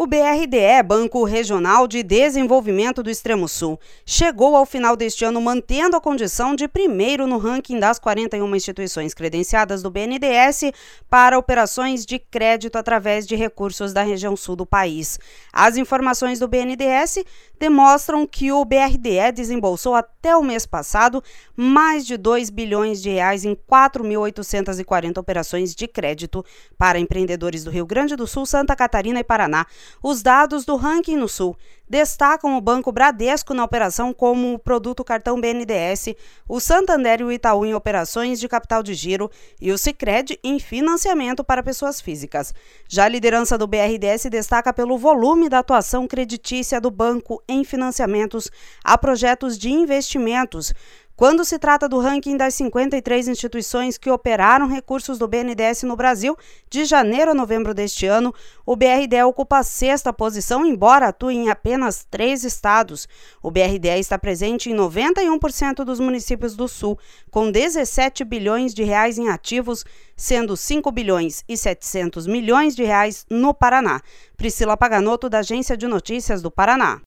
O BRDE, Banco Regional de Desenvolvimento do Extremo Sul, chegou ao final deste ano mantendo a condição de primeiro no ranking das 41 instituições credenciadas do BNDES para operações de crédito através de recursos da região sul do país. As informações do BNDES demonstram que o BRDE desembolsou até o mês passado mais de 2 bilhões de reais em 4.840 operações de crédito para empreendedores do Rio Grande do Sul, Santa Catarina e Paraná. Os dados do ranking no Sul destacam o Banco Bradesco na operação como o produto cartão BNDES, o Santander e o Itaú em operações de capital de giro e o Sicredi em financiamento para pessoas físicas. Já a liderança do BRDE se destaca pelo volume da atuação creditícia do banco em financiamentos a projetos de investimentos. Quando se trata do ranking das 53 instituições que operaram recursos do BNDES no Brasil, de janeiro a novembro deste ano, o BRDE ocupa a 6ª posição, embora atue em apenas 3 estados. O BRDE está presente em 91% dos municípios do Sul, com 17 bilhões de reais em ativos, sendo 5 bilhões e 700 milhões de reais no Paraná. Priscila Paganoto, da Agência de Notícias do Paraná.